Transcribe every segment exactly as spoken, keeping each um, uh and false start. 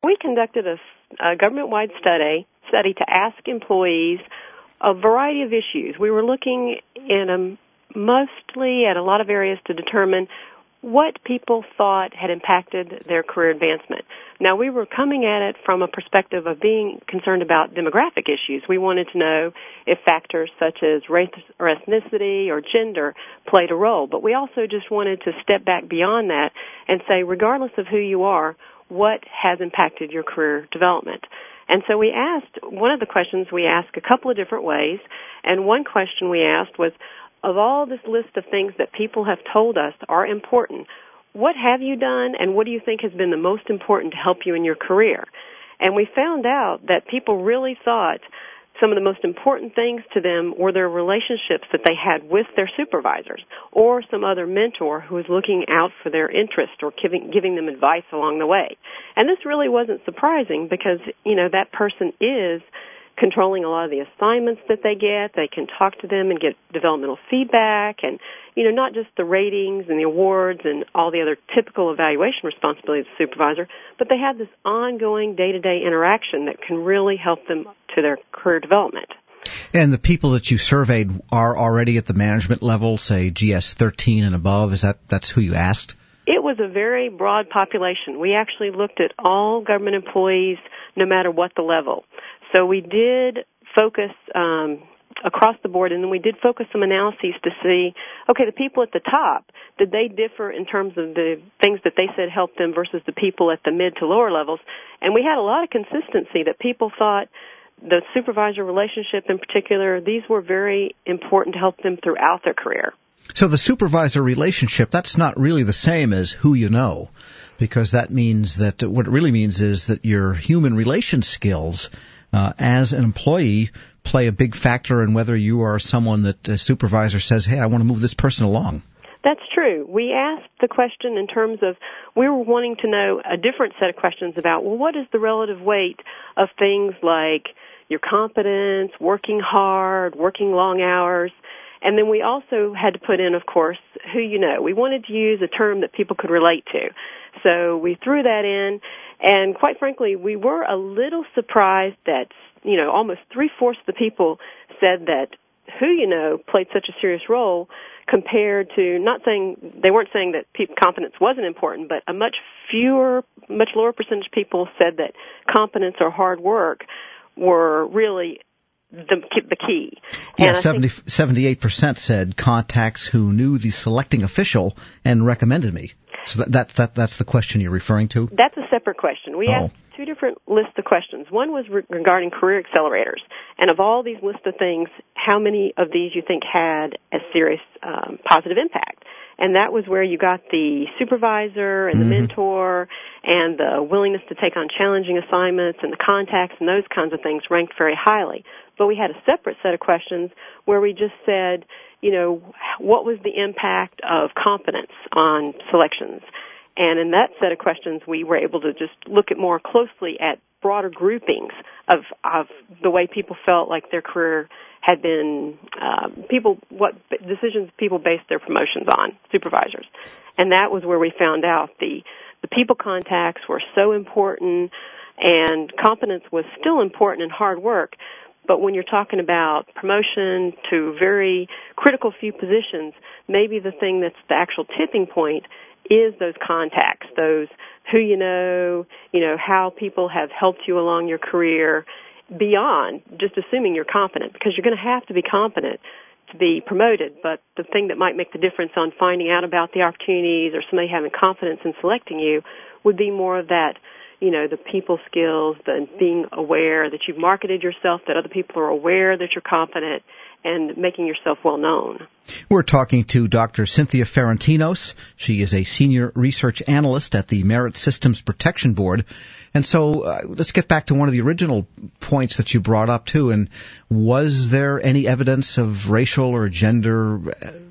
we conducted a, a government-wide study, study to ask employees a variety of issues. We were looking in a, mostly at a lot of areas to determine what people thought had impacted their career advancement. Now, we were coming at it from a perspective of being concerned about demographic issues. We wanted to know if factors such as race or ethnicity or gender played a role. But we also just wanted to step back beyond that and say, regardless of who you are, what has impacted your career development? And so we asked, one of the questions we asked a couple of different ways, and one question we asked was, of all this list of things that people have told us are important, what have you done and what do you think has been the most important to help you in your career? And we found out that people really thought some of the most important things to them were their relationships that they had with their supervisors or some other mentor who was looking out for their interest or giving, giving them advice along the way. And this really wasn't surprising because, you know, that person is controlling a lot of the assignments that they get. They can talk to them and get developmental feedback and, you know, not just the ratings and the awards and all the other typical evaluation responsibilities of the supervisor, but they have this ongoing day-to-day interaction that can really help them to their career development. And the people that you surveyed are already at the management level, say G S thirteen and above. Is that that's who you asked? It was a very broad population. We actually looked at all government employees, no matter what the level. So we did focus um, across the board, and then we did focus some analyses to see, okay, the people at the top, did they differ in terms of the things that they said helped them versus the people at the mid to lower levels? And we had a lot of consistency that people thought the supervisor relationship in particular, these were very important to help them throughout their career. So the supervisor relationship, that's not really the same as who you know, because that means that what it really means is that your human relation skills uh, as an employee play a big factor in whether you are someone that a supervisor says, hey, I want to move this person along. That's true. We asked the question in terms of, we were wanting to know a different set of questions about, well, what is the relative weight of things like your competence, working hard, working long hours, and then we also had to put in, of course, who you know. We wanted to use a term that people could relate to. So we threw that in, and quite frankly, we were a little surprised that, you know, almost three-fourths of the people said that who you know played such a serious role compared to, not saying, they weren't saying that people, competence wasn't important, but a much fewer, much lower percentage of people said that competence or hard work were really the, the key. Yeah, and seventy, think, seventy-eight percent said contacts who knew the selecting official and recommended me. So that, that, that that's the question you're referring to? That's a separate question. We oh. asked two different lists of questions. One was re- regarding career accelerators. And of all these lists of things, how many of these you think had a serious um, positive impact? And that was where you got the supervisor and the mm-hmm. mentor and the willingness to take on challenging assignments and the contacts and those kinds of things ranked very highly. But we had a separate set of questions where we just said, you know, what was the impact of competence on selections? And in that set of questions, we were able to just look at more closely at broader groupings of, of the way people felt like their career had been, uh, people, what decisions people based their promotions on, supervisors. And that was where we found out the, the people contacts were so important, and competence was still important in hard work. But when you're talking about promotion to very critical few positions, maybe the thing that's the actual tipping point is those contacts, those who you know, you know, how people have helped you along your career beyond just assuming you're competent, because you're going to have to be competent to be promoted. But the thing that might make the difference on finding out about the opportunities or somebody having confidence in selecting you would be more of that, you know, the people skills, the being aware that you've marketed yourself, that other people are aware that you're competent, and making yourself well known. We're talking to Doctor Cynthia Ferentinos. She is a senior research analyst at the Merit Systems Protection Board. And so uh, let's get back to one of the original points that you brought up, too. And was there any evidence of racial or gender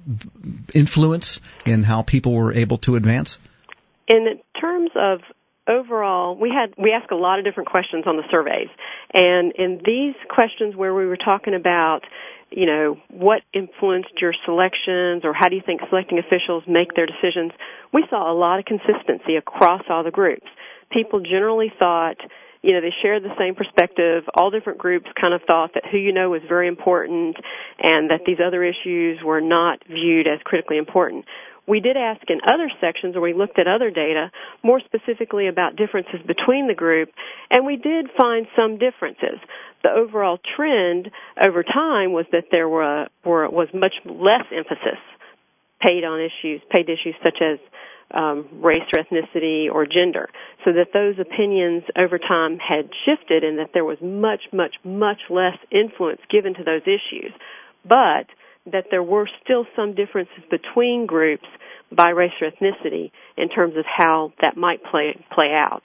influence in how people were able to advance? In terms of overall, we had we asked a lot of different questions on the surveys. And in these questions where we were talking about, you know, what influenced your selections or how do you think selecting officials make their decisions, we saw a lot of consistency across all the groups. people generally thought, you know, they shared the same perspective. All different groups kind of thought that who you know was very important and that these other issues were not viewed as critically important. We did ask in other sections, or we looked at other data, more specifically about differences between the group, and we did find some differences. The overall trend over time was that there were, were was much less emphasis paid on issues, paid to issues such as um, race or ethnicity or gender, so that those opinions over time had shifted and that there was much, much, much less influence given to those issues. But that there were still some differences between groups by race or ethnicity in terms of how that might play play out.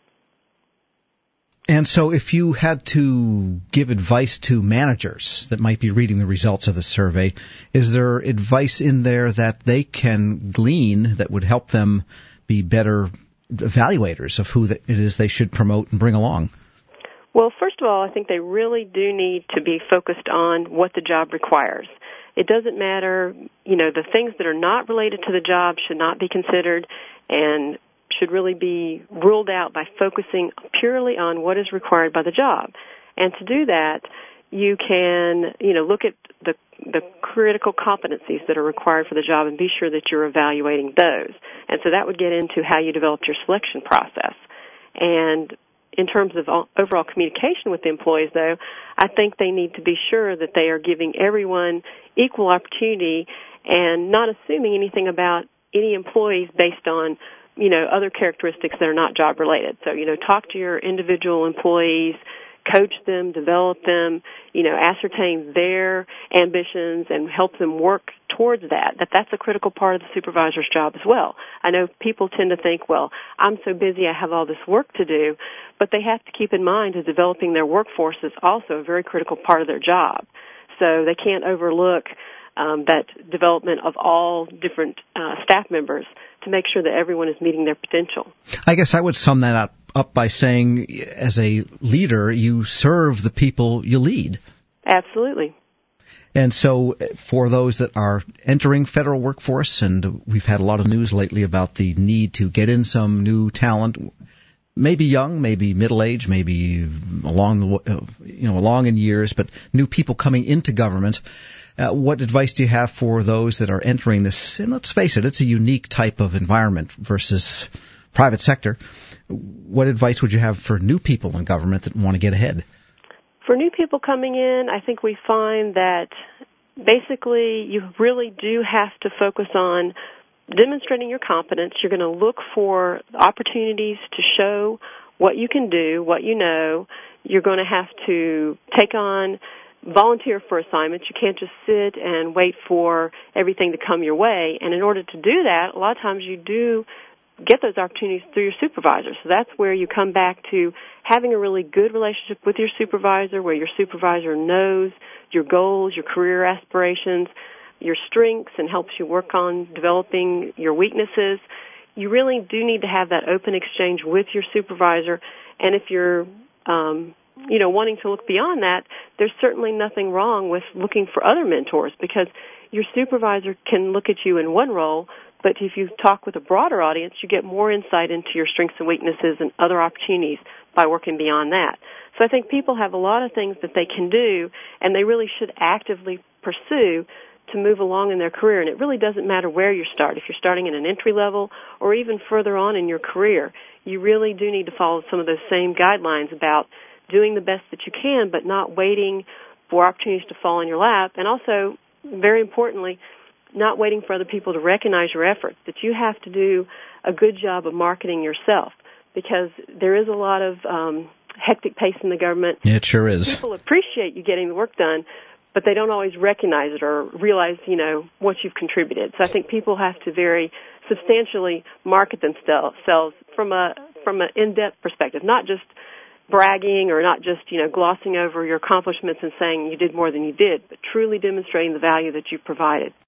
And so if you had to give advice to managers that might be reading the results of the survey, is there advice in there that they can glean that would help them be better evaluators of who it is they should promote and bring along? Well, first of all, I think they really do need to be focused on what the job requires. It doesn't matter, you know, the things that are not related to the job should not be considered and should really be ruled out by focusing purely on what is required by the job. And to do that, you can, you know, look at the the critical competencies that are required for the job and be sure that you're evaluating those. And so that would get into how you develop your selection process. And in terms of overall communication with the employees, though, I think they need to be sure that they are giving everyone equal opportunity and not assuming anything about any employees based on, you know, other characteristics that are not job related. So, you know, talk to your individual employees, coach them, develop them, you know, ascertain their ambitions and help them work towards that. That that's a critical part of the supervisor's job as well. I know people tend to think, well, I'm so busy, I have all this work to do, but they have to keep in mind that developing their workforce is also a very critical part of their job. So they can't overlook um, that development of all different uh, staff members to make sure that everyone is meeting their potential. I guess I would sum that up, up by saying, as a leader, you serve the people you lead. Absolutely. And so for those that are entering federal workforce, and we've had a lot of news lately about the need to get in some new talent, maybe young, maybe middle-aged, maybe along the, you know, along in years, but new people coming into government. Uh, what advice do you have for those that are entering this? And let's face it, it's a unique type of environment versus private sector. What advice would you have for new people in government that want to get ahead? For new people coming in, I think we find that basically you really do have to focus on demonstrating your competence. You're going to look for opportunities to show what you can do, what you know. You're going to have to take on volunteer for assignments. You can't just sit and wait for everything to come your way. And in order to do that, a lot of times you do get those opportunities through your supervisor. So that's where you come back to having a really good relationship with your supervisor, where your supervisor knows your goals, your career aspirations, your strengths, and helps you work on developing your weaknesses. You really do need to have that open exchange with your supervisor. And if you're um, you know, wanting to look beyond that, there's certainly nothing wrong with looking for other mentors, because your supervisor can look at you in one role, but if you talk with a broader audience, you get more insight into your strengths and weaknesses and other opportunities by working beyond that. So I think people have a lot of things that they can do, and they really should actively pursue to move along in their career. And it really doesn't matter where you start. If you're starting at an entry level or even further on in your career, you really do need to follow some of those same guidelines about doing the best that you can, but not waiting for opportunities to fall in your lap. And also, very importantly, not waiting for other people to recognize your efforts, that you have to do a good job of marketing yourself, because there is a lot of um, hectic pace in the government. Yeah, it sure is. People appreciate you getting the work done, but they don't always recognize it or realize, you know, what you've contributed. So I think people have to very substantially market themselves from a from an in-depth perspective, not just bragging or not just, you know, glossing over your accomplishments and saying you did more than you did, but truly demonstrating the value that you've provided.